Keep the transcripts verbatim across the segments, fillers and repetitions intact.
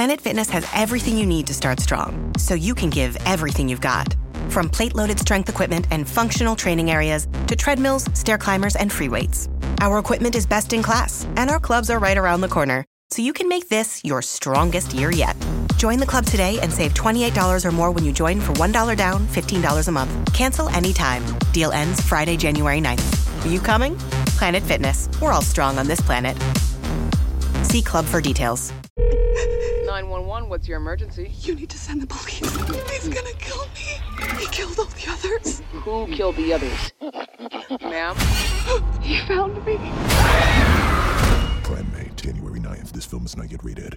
Planet Fitness has everything you need to start strong, so you can give everything you've got. From plate-loaded strength equipment and functional training areas to treadmills, stair climbers, and free weights. Our equipment is best in class, and our clubs are right around the corner, so you can make this your strongest year yet. Join the club today and save twenty-eight dollars or more when you join for one dollar down, fifteen dollars a month. Cancel anytime. Deal ends Friday, January ninth. Are you coming? Planet Fitness. We're all strong on this planet. See club for details. nine one one, what's your emergency? You need to send the police. He's gonna kill me. He killed all the others. Who killed the others? Ma'am? He found me. Prime May, January ninth. This film is not yet rated.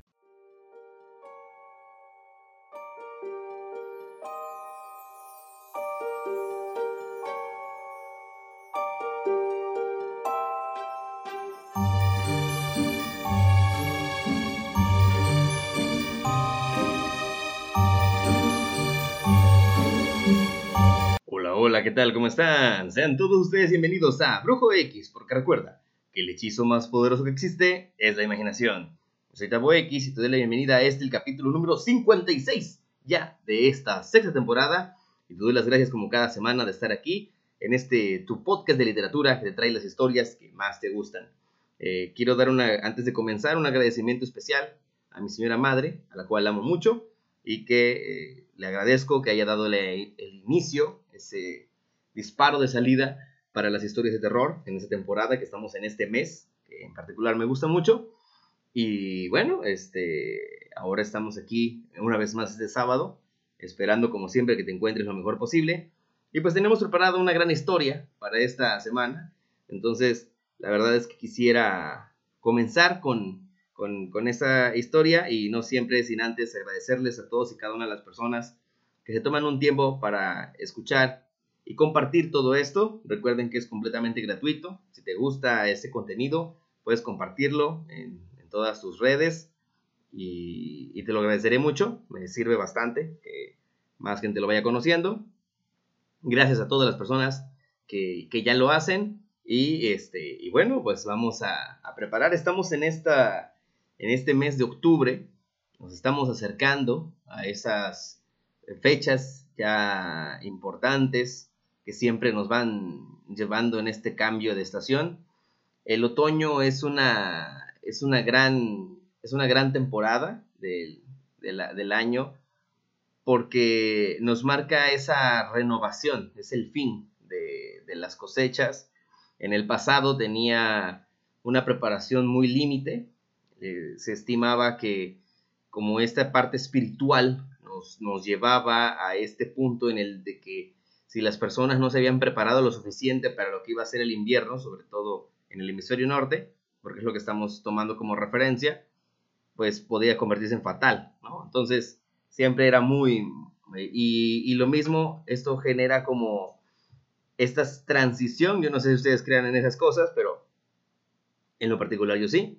Hola, ¿qué tal? ¿Cómo están? Sean todos ustedes bienvenidos a Brujo X, porque recuerda que el hechizo más poderoso que existe es la imaginación. Yo soy Tabo X y te doy la bienvenida a este, el capítulo número cincuenta y seis ya de esta sexta temporada. Y te doy las gracias como cada semana de estar aquí en este tu podcast de literatura que te trae las historias que más te gustan. Eh, quiero dar una, antes de comenzar, un agradecimiento especial a mi señora madre, a la cual amo mucho y que eh, le agradezco que haya dado el inicio, ese disparo de salida para las historias de terror en esta temporada que estamos en este mes, que en particular me gusta mucho. Y bueno, este, ahora estamos aquí una vez más este sábado, esperando como siempre que te encuentres lo mejor posible. Y pues tenemos preparada una gran historia para esta semana. Entonces, la verdad es que quisiera comenzar con, con, con esa historia y no siempre sin antes agradecerles a todos y cada una de las personas que se toman un tiempo para escuchar y compartir todo esto. Recuerden que es completamente gratuito. Si te gusta este contenido, puedes compartirlo en, en todas tus redes y, y te lo agradeceré mucho. Me sirve bastante que más gente lo vaya conociendo. Gracias a todas las personas que, que ya lo hacen. Y, este, y bueno, pues vamos a, a preparar. Estamos en, esta, en este mes de octubre. Nos estamos acercando a esas fechas ya importantes que siempre nos van llevando en este cambio de estación. El otoño es una, es una, gran, es una gran temporada del, de la, del año porque nos marca esa renovación, es el fin de, de las cosechas. En el pasado tenía una preparación muy límite, eh, se estimaba que como esta parte espiritual Nos, nos llevaba a este punto en el de que si las personas no se habían preparado lo suficiente para lo que iba a ser el invierno, sobre todo en el hemisferio norte, porque es lo que estamos tomando como referencia, pues podía convertirse en fatal, ¿no? Entonces siempre era muy... Y, y lo mismo, esto genera como esta transición. Yo no sé si ustedes crean en esas cosas, pero en lo particular yo sí.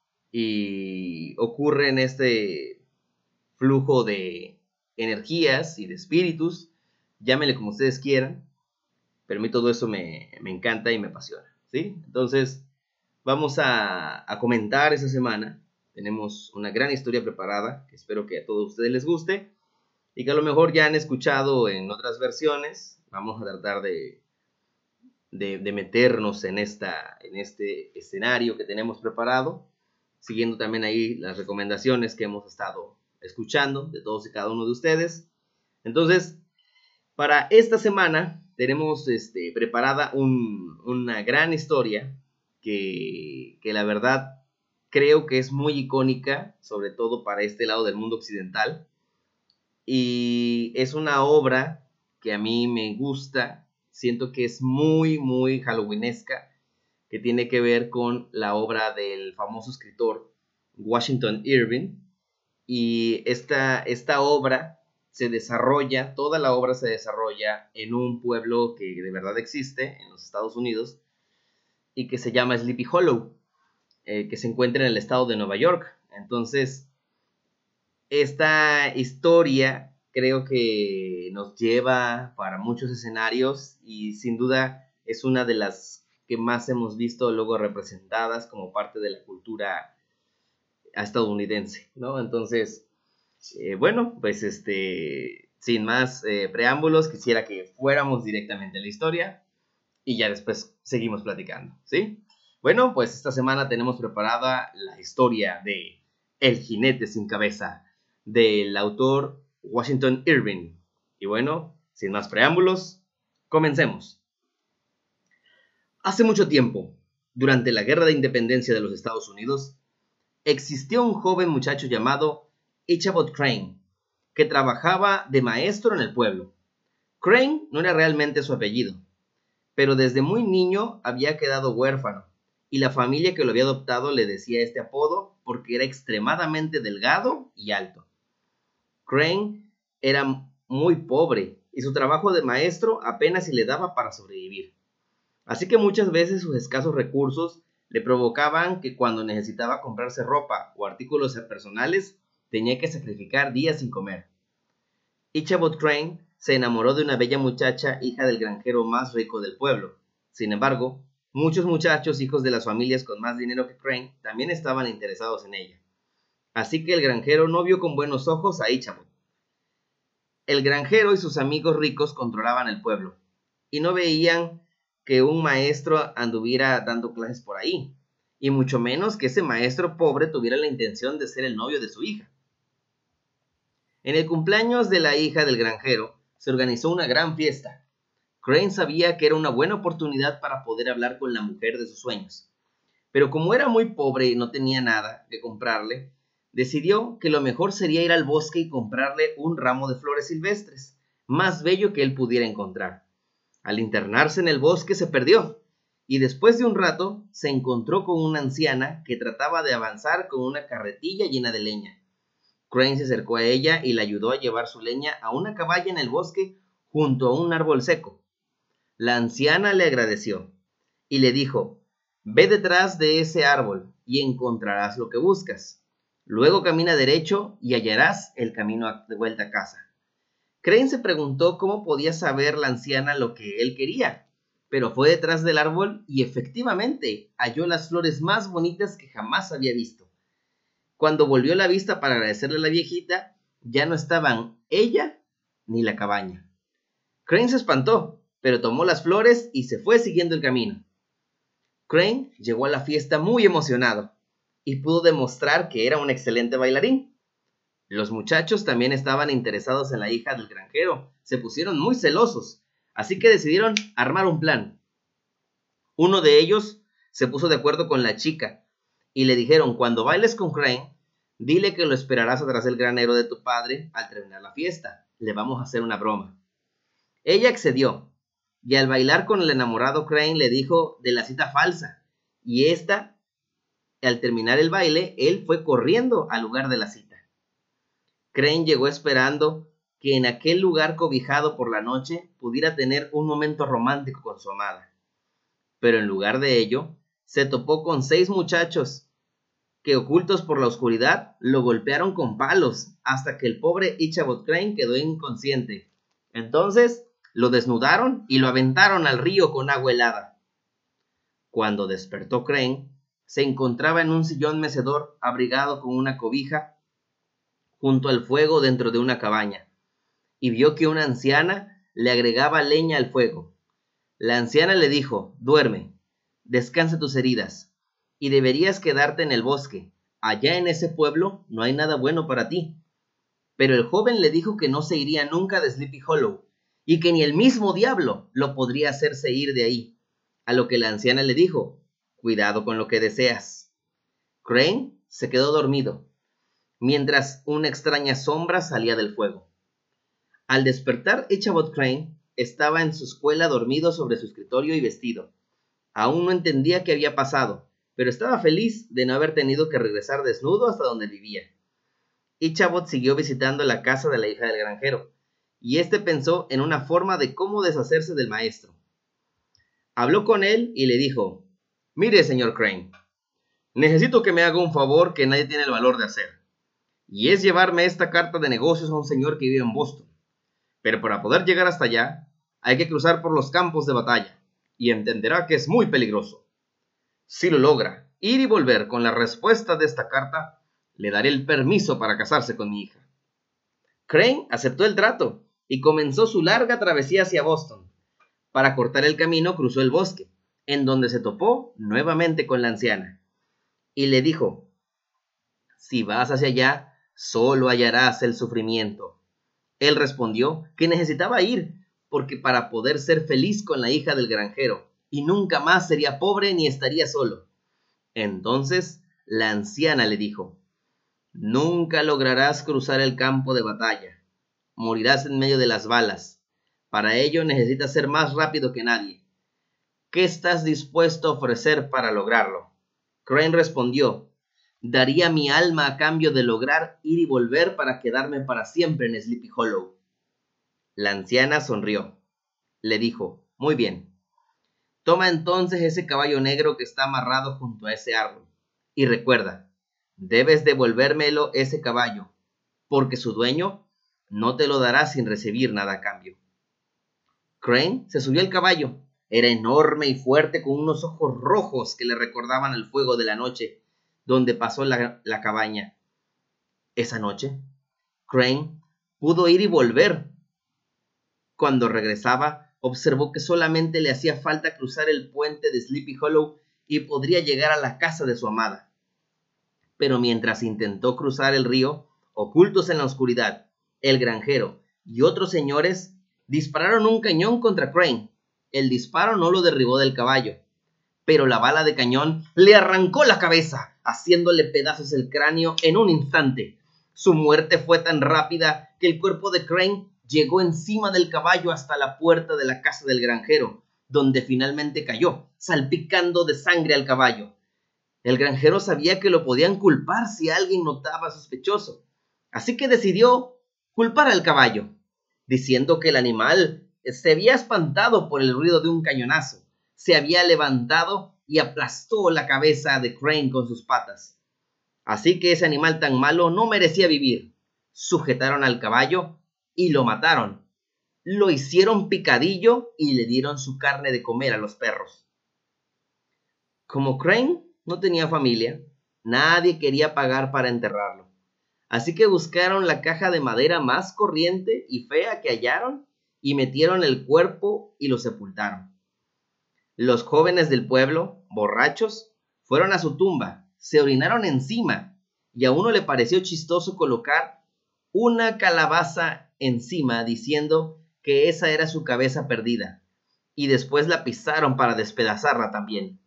Y ocurre en este flujo de energías y de espíritus, llámenle como ustedes quieran, pero a mí todo eso me, me encanta y me apasiona, ¿sí? Entonces, vamos a, a comentar esa semana. Tenemos una gran historia preparada, que espero que a todos ustedes les guste, y que a lo mejor ya han escuchado en otras versiones. Vamos a tratar de, de, de meternos en, esta, en este escenario que tenemos preparado, siguiendo también ahí las recomendaciones que hemos estado escuchando de todos y cada uno de ustedes. Entonces, para esta semana tenemos este, preparada un, una gran historia que, que la verdad creo que es muy icónica, sobre todo para este lado del mundo occidental, y es una obra que a mí me gusta. Siento que es muy muy halloweenesca, que tiene que ver con la obra del famoso escritor Washington Irving. Y esta, esta obra se desarrolla, toda la obra se desarrolla en un pueblo que de verdad existe en los Estados Unidos y que se llama Sleepy Hollow, eh, que se encuentra en el estado de Nueva York. Entonces, esta historia creo que nos lleva para muchos escenarios y sin duda es una de las que más hemos visto luego representadas como parte de la cultura estadounidense, ¿no? Entonces, Eh, bueno, pues este, sin más eh, preámbulos, quisiera que fuéramos directamente a la historia y ya después seguimos platicando, ¿sí? Bueno, pues esta semana tenemos preparada la historia de El jinete sin cabeza, del autor Washington Irving. Y bueno, sin más preámbulos, comencemos. Hace mucho tiempo, durante la Guerra de Independencia de los Estados Unidos, existió un joven muchacho llamado Ichabod Crane, que trabajaba de maestro en el pueblo. Crane no era realmente su apellido, pero desde muy niño había quedado huérfano, y la familia que lo había adoptado le decía este apodo porque era extremadamente delgado y alto. Crane era muy pobre, y su trabajo de maestro apenas si le daba para sobrevivir. Así que muchas veces sus escasos recursos le provocaban que cuando necesitaba comprarse ropa o artículos personales, tenía que sacrificar días sin comer. Ichabod Crane se enamoró de una bella muchacha, hija del granjero más rico del pueblo. Sin embargo, muchos muchachos, hijos de las familias con más dinero que Crane, también estaban interesados en ella. Así que el granjero no vio con buenos ojos a Ichabod. El granjero y sus amigos ricos controlaban el pueblo, y no veían que un maestro anduviera dando clases por ahí, y mucho menos que ese maestro pobre tuviera la intención de ser el novio de su hija. En el cumpleaños de la hija del granjero se organizó una gran fiesta. Crane sabía que era una buena oportunidad para poder hablar con la mujer de sus sueños, pero como era muy pobre y no tenía nada que comprarle, decidió que lo mejor sería ir al bosque y comprarle un ramo de flores silvestres, más bello que él pudiera encontrar. Al internarse en el bosque se perdió, y después de un rato se encontró con una anciana que trataba de avanzar con una carretilla llena de leña. Crane se acercó a ella y le ayudó a llevar su leña a una cabaña en el bosque junto a un árbol seco. La anciana le agradeció y le dijo: «Ve detrás de ese árbol y encontrarás lo que buscas. Luego camina derecho y hallarás el camino de vuelta a casa». Crane se preguntó cómo podía saber la anciana lo que él quería, pero fue detrás del árbol y efectivamente halló las flores más bonitas que jamás había visto. Cuando volvió la vista para agradecerle a la viejita, ya no estaban ella ni la cabaña. Crane se espantó, pero tomó las flores y se fue siguiendo el camino. Crane llegó a la fiesta muy emocionado y pudo demostrar que era un excelente bailarín. Los muchachos también estaban interesados en la hija del granjero, se pusieron muy celosos, así que decidieron armar un plan. Uno de ellos se puso de acuerdo con la chica y le dijeron: «Cuando bailes con Crane, dile que lo esperarás atrás del granero de tu padre al terminar la fiesta, le vamos a hacer una broma». Ella accedió, y al bailar con el enamorado Crane le dijo de la cita falsa, y esta, al terminar el baile, él fue corriendo al lugar de la cita. Crane llegó esperando que en aquel lugar cobijado por la noche pudiera tener un momento romántico con su amada. Pero en lugar de ello, se topó con seis muchachos que, ocultos por la oscuridad, lo golpearon con palos hasta que el pobre Ichabod Crane quedó inconsciente. Entonces lo desnudaron y lo aventaron al río con agua helada. Cuando despertó Crane, se encontraba en un sillón mecedor abrigado con una cobija junto al fuego dentro de una cabaña, y vio que una anciana le agregaba leña al fuego. La anciana le dijo: «Duerme, descansa tus heridas, y deberías quedarte en el bosque. Allá en ese pueblo no hay nada bueno para ti». Pero el joven le dijo que no se iría nunca de Sleepy Hollow, y que ni el mismo diablo lo podría hacerse ir de ahí. A lo que la anciana le dijo: «Cuidado con lo que deseas». Crane se quedó dormido, mientras una extraña sombra salía del fuego. Al despertar, Ichabod Crane estaba en su escuela dormido sobre su escritorio y vestido. Aún no entendía qué había pasado, pero estaba feliz de no haber tenido que regresar desnudo hasta donde vivía. Ichabod siguió visitando la casa de la hija del granjero, y éste pensó en una forma de cómo deshacerse del maestro. Habló con él y le dijo: «Mire, señor Crane, necesito que me haga un favor que nadie tiene el valor de hacer, y es llevarme esta carta de negocios a un señor que vive en Boston. Pero para poder llegar hasta allá, hay que cruzar por los campos de batalla, y entenderá que es muy peligroso. Si lo logra, ir y volver con la respuesta de esta carta, le daré el permiso para casarse con mi hija». Crane aceptó el trato y comenzó su larga travesía hacia Boston. Para cortar el camino cruzó el bosque, en donde se topó nuevamente con la anciana, y le dijo: «Si vas hacia allá, solo hallarás el sufrimiento». Él respondió que necesitaba ir, porque para poder ser feliz con la hija del granjero, y nunca más sería pobre ni estaría solo. Entonces la anciana le dijo: «Nunca lograrás cruzar el campo de batalla. Morirás en medio de las balas. Para ello necesitas ser más rápido que nadie. ¿Qué estás dispuesto a ofrecer para lograrlo?». Crane respondió: «Daría mi alma a cambio de lograr ir y volver para quedarme para siempre en Sleepy Hollow». La anciana sonrió. Le dijo: «Muy bien. Toma entonces ese caballo negro que está amarrado junto a ese árbol. Y recuerda, debes devolvérmelo ese caballo, porque su dueño no te lo dará sin recibir nada a cambio». Crane se subió al caballo. Era enorme y fuerte, con unos ojos rojos que le recordaban el fuego de la noche donde pasó la, la cabaña. Esa noche, Crane pudo ir y volver. Cuando regresaba, observó que solamente le hacía falta cruzar el puente de Sleepy Hollow y podría llegar a la casa de su amada. Pero mientras intentó cruzar el río, ocultos en la oscuridad, el granjero y otros señores dispararon un cañón contra Crane. El disparo no lo derribó del caballo, pero la bala de cañón le arrancó la cabeza, haciéndole pedazos el cráneo en un instante. Su muerte fue tan rápida que el cuerpo de Crane llegó encima del caballo hasta la puerta de la casa del granjero, donde finalmente cayó, salpicando de sangre al caballo. El granjero sabía que lo podían culpar si alguien notaba sospechoso, así que decidió culpar al caballo, diciendo que el animal se había espantado por el ruido de un cañonazo, se había levantado y aplastó la cabeza de Crane con sus patas. Así que ese animal tan malo no merecía vivir. Sujetaron al caballo y lo mataron. Lo hicieron picadillo y le dieron su carne de comer a los perros. Como Crane no tenía familia, nadie quería pagar para enterrarlo. Así que buscaron la caja de madera más corriente y fea que hallaron y metieron el cuerpo y lo sepultaron. Los jóvenes del pueblo, borrachos, fueron a su tumba, se orinaron encima, y a uno le pareció chistoso colocar una calabaza encima diciendo que esa era su cabeza perdida, y después la pisaron para despedazarla también.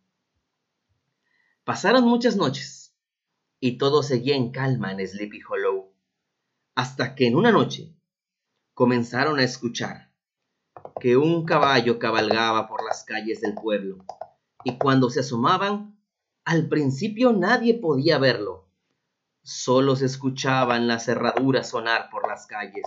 Pasaron muchas noches, y todo seguía en calma en Sleepy Hollow, hasta que en una noche comenzaron a escuchar que un caballo cabalgaba por las calles del pueblo, y cuando se asomaban, al principio nadie podía verlo. Solo se escuchaban las herraduras sonar por las calles.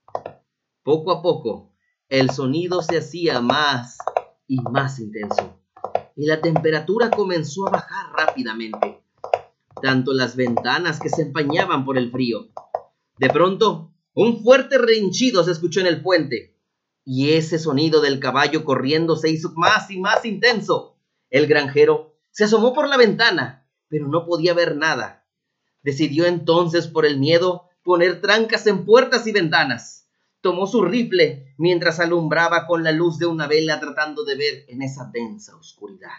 Poco a poco, el sonido se hacía más y más intenso, y la temperatura comenzó a bajar rápidamente, tanto las ventanas que se empañaban por el frío. De pronto, un fuerte rehinchido se escuchó en el puente, y ese sonido del caballo corriendo se hizo más y más intenso. El granjero se asomó por la ventana, pero no podía ver nada. Decidió entonces, por el miedo, poner trancas en puertas y ventanas. Tomó su rifle mientras alumbraba con la luz de una vela, tratando de ver en esa densa oscuridad.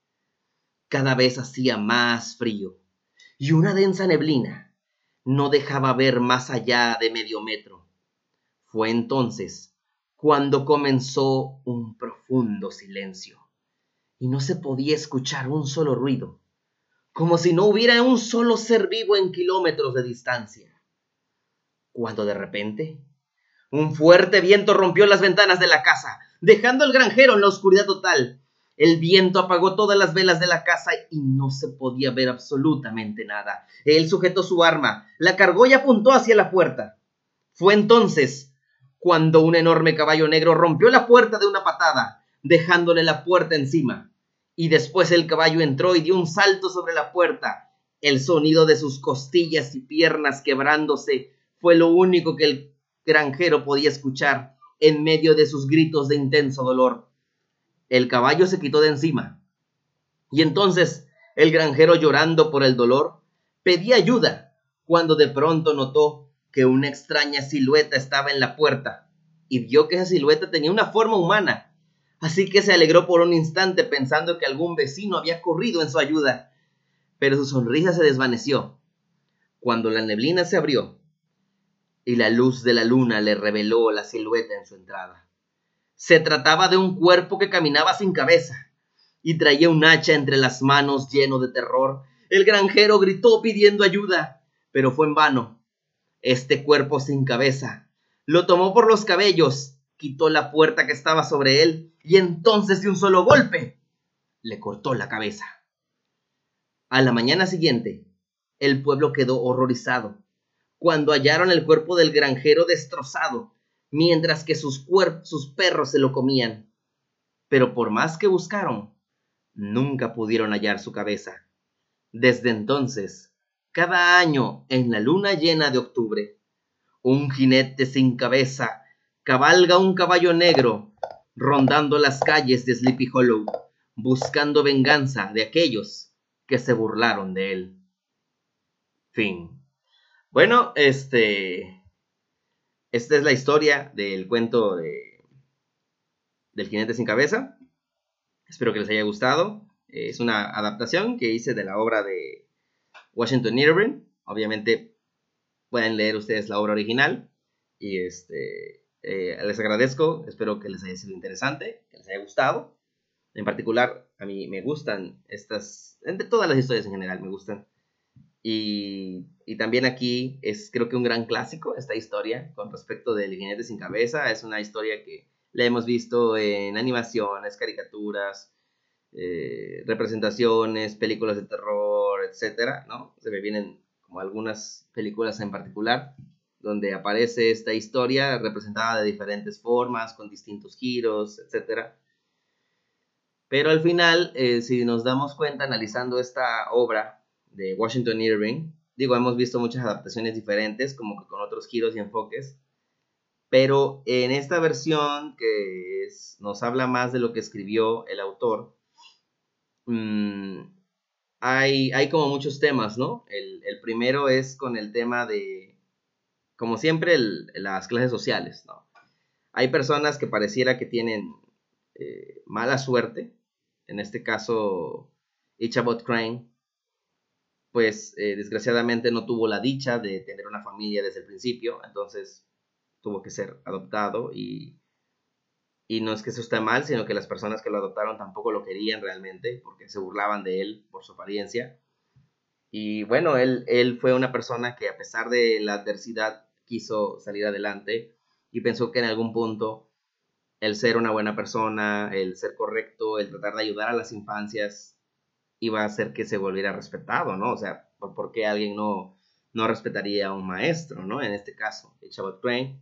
Cada vez hacía más frío, y una densa neblina no dejaba ver más allá de medio metro. Fue entonces cuando comenzó un profundo silencio, y no se podía escuchar un solo ruido, como si no hubiera un solo ser vivo en kilómetros de distancia. Cuando de repente, un fuerte viento rompió las ventanas de la casa, dejando al granjero en la oscuridad total. El viento apagó todas las velas de la casa y no se podía ver absolutamente nada. Él sujetó su arma, la cargó y apuntó hacia la puerta. Fue entonces cuando un enorme caballo negro rompió la puerta de una patada, dejándole la puerta encima. Y después el caballo entró y dio un salto sobre la puerta. El sonido de sus costillas y piernas quebrándose fue lo único que el granjero podía escuchar en medio de sus gritos de intenso dolor. El caballo se quitó de encima, y entonces el granjero, llorando por el dolor, pedía ayuda, cuando de pronto notó que una extraña silueta estaba en la puerta y vio que esa silueta tenía una forma humana. Así que se alegró por un instante pensando que algún vecino había corrido en su ayuda. Pero su sonrisa se desvaneció cuando la neblina se abrió y la luz de la luna le reveló la silueta en su entrada. Se trataba de un cuerpo que caminaba sin cabeza y traía un hacha entre las manos lleno de terror. El granjero gritó pidiendo ayuda, pero fue en vano. Este cuerpo sin cabeza lo tomó por los cabellos, quitó la puerta que estaba sobre él y entonces de un solo golpe le cortó la cabeza. A la mañana siguiente, el pueblo quedó horrorizado cuando hallaron el cuerpo del granjero destrozado, mientras que sus, cuer- sus perros se lo comían. Pero por más que buscaron, nunca pudieron hallar su cabeza. Desde entonces, cada año en la luna llena de octubre, un jinete sin cabeza cabalga un caballo negro, rondando las calles de Sleepy Hollow, buscando venganza de aquellos que se burlaron de él. Fin. Bueno, este... Esta es la historia del cuento de, del jinete sin cabeza. Espero que les haya gustado. Es una adaptación que hice de la obra de Washington Irving. Obviamente pueden leer ustedes la obra original. Y este, eh, les agradezco. Espero que les haya sido interesante, que les haya gustado. En particular, a mí me gustan estas... Entre todas las historias en general me gustan. Y, y también aquí es creo que un gran clásico esta historia con respecto del jinete sin cabeza. Es una historia que la hemos visto en animaciones, caricaturas, eh, representaciones, películas de terror, etcétera, ¿no? Se me vienen como algunas películas en particular donde aparece esta historia representada de diferentes formas, con distintos giros, etcétera. Pero al final, eh, si nos damos cuenta analizando esta obra de Washington Irving, digo, hemos visto muchas adaptaciones diferentes, como que con otros giros y enfoques, pero en esta versión que es, nos habla más de lo que escribió el autor, mmm, hay, hay como muchos temas, ¿no? El, el primero es con el tema de, como siempre, el, las clases sociales, ¿no? Hay personas que pareciera que tienen eh, mala suerte, en este caso Ichabod Crane, pues eh, desgraciadamente no tuvo la dicha de tener una familia desde el principio, entonces tuvo que ser adoptado y, y no es que eso esté mal, sino que las personas que lo adoptaron tampoco lo querían realmente, porque se burlaban de él por su apariencia. Y bueno, él, él fue una persona que a pesar de la adversidad quiso salir adelante y pensó que en algún punto el ser una buena persona, el ser correcto, el tratar de ayudar a las infancias iba a hacer que se volviera respetado, ¿no? O sea, ¿por, por qué alguien no, no respetaría a un maestro, ¿no? En este caso, Ichabod Crane.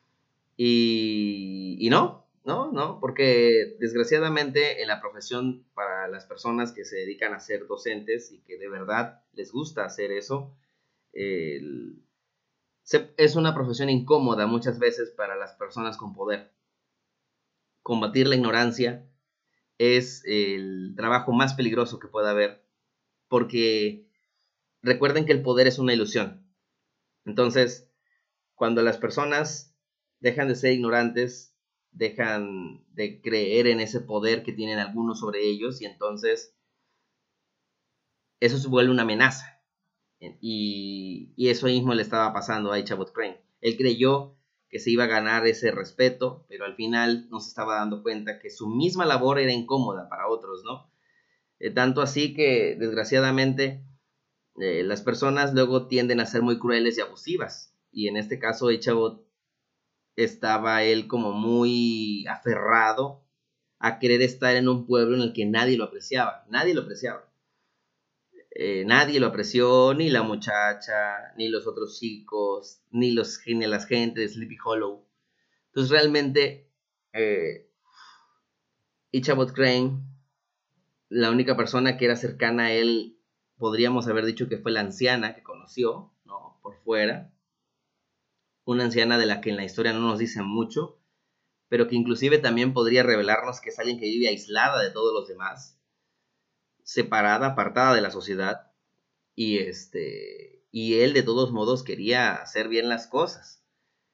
Y, y no, no, no, porque desgraciadamente en la profesión para las personas que se dedican a ser docentes y que de verdad les gusta hacer eso, el, se, es una profesión incómoda muchas veces para las personas con poder. Combatir la ignorancia es el trabajo más peligroso que pueda haber, porque recuerden que el poder es una ilusión. Entonces, cuando las personas dejan de ser ignorantes, dejan de creer en ese poder que tienen algunos sobre ellos, y entonces eso se vuelve una amenaza. Y, y eso mismo le estaba pasando a Ichabod Crane. Él creyó que se iba a ganar ese respeto, pero al final no se estaba dando cuenta que su misma labor era incómoda para otros, ¿no? Eh, tanto así que, desgraciadamente, eh, las personas luego tienden a ser muy crueles y abusivas, y en este caso Ichabod estaba él como muy aferrado a querer estar en un pueblo en el que nadie lo apreciaba, nadie lo apreciaba. Eh, nadie lo apreció, ni la muchacha, ni los otros chicos, ni, los, ni las gente de Sleepy Hollow. Entonces realmente eh, Ichabod Crane, la única persona que era cercana a él, podríamos haber dicho que fue la anciana que conoció, ¿no? Por fuera. Una anciana de la que en la historia no nos dicen mucho, pero que inclusive también podría revelarnos que es alguien que vive aislada de todos los demás, separada, apartada de la sociedad, y este Y él de todos modos quería hacer bien las cosas.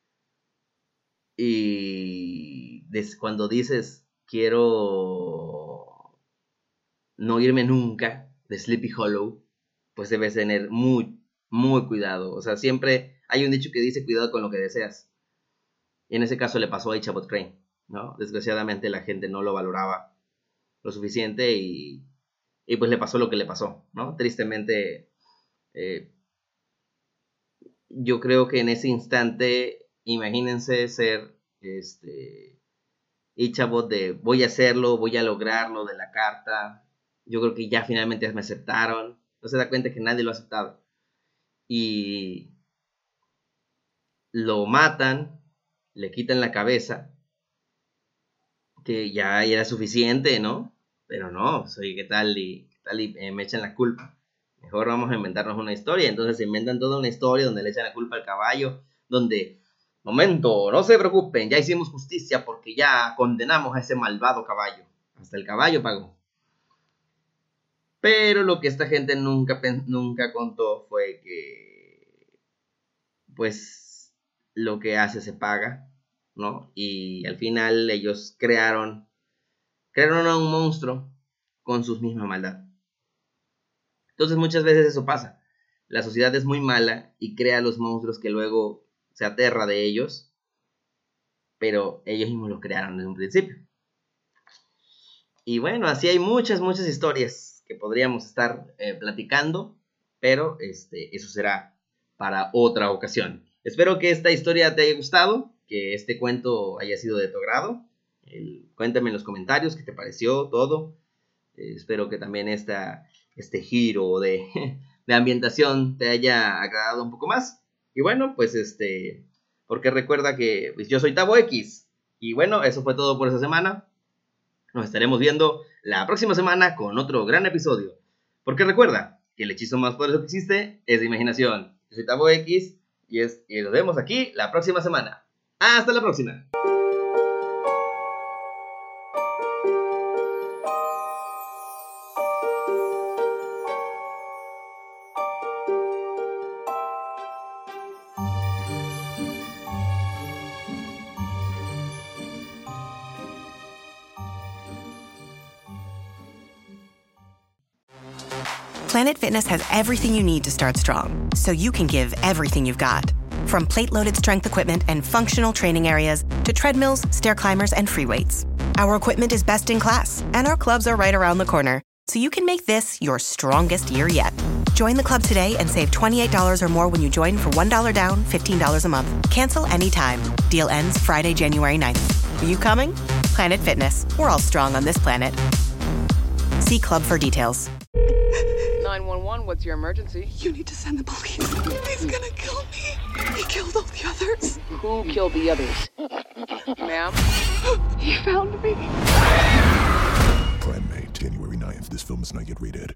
Y des- cuando dices, quiero no irme nunca de Sleepy Hollow, pues debes tener muy, muy cuidado. O sea, siempre hay un dicho que dice, cuidado con lo que deseas. Y en ese caso le pasó a Ichabod Crane, ¿no? Desgraciadamente la gente no lo valoraba lo suficiente y, y pues le pasó lo que le pasó, ¿no? Tristemente, eh, yo creo que en ese instante, imagínense ser este Ichabod de voy a hacerlo, voy a lograrlo de la carta. Yo creo que ya finalmente me aceptaron. No se da cuenta que nadie lo ha aceptado. Y lo matan, le quitan la cabeza, que ya era suficiente, ¿no? Pero no, soy ¿qué tal? Y, ¿qué tal? Y eh, me echan la culpa. Mejor vamos a inventarnos una historia. Entonces se inventan toda una historia donde le echan la culpa al caballo, donde, momento, no se preocupen, ya hicimos justicia porque ya condenamos a ese malvado caballo. Hasta el caballo pagó. Pero lo que esta gente nunca, nunca contó fue que, pues, lo que hace se paga, ¿no? Y al final ellos crearon, crearon a un monstruo con su misma maldad. Entonces muchas veces eso pasa. La sociedad es muy mala y crea los monstruos que luego se aterra de ellos, pero ellos mismos los crearon desde un principio. Y bueno, así hay muchas, muchas historias que podríamos estar eh, platicando, pero este, eso será para otra ocasión. Espero que esta historia te haya gustado, que este cuento haya sido de tu agrado. El, cuéntame en los comentarios qué te pareció todo. Eh, espero que también esta, este giro de, de ambientación te haya agradado un poco más. Y bueno, pues este, porque recuerda que pues, yo soy Tabo X. Y bueno, eso fue todo por esta semana. Nos estaremos viendo la próxima semana con otro gran episodio. Porque recuerda que el hechizo más poderoso que existe es de imaginación. Yo soy Tabo X y, es, y nos vemos aquí la próxima semana. ¡Hasta la próxima! Planet Fitness has everything you need to start strong, so you can give everything you've got. From plate-loaded strength equipment and functional training areas to treadmills, stair climbers, and free weights. Our equipment is best in class, and our clubs are right around the corner, so you can make this your strongest year yet. Join the club today and save twenty-eight dollars or more when you join for one dollar down, fifteen dollars a month. Cancel anytime. Deal ends Friday, January ninth. Are you coming? Planet Fitness. We're all strong on this planet. See club for details. nine one one, what's your emergency? You need to send the police. He's gonna kill me. He killed all the others. Who killed the others? Ma'am? He found me. Prime May, January ninth. This film is not yet rated.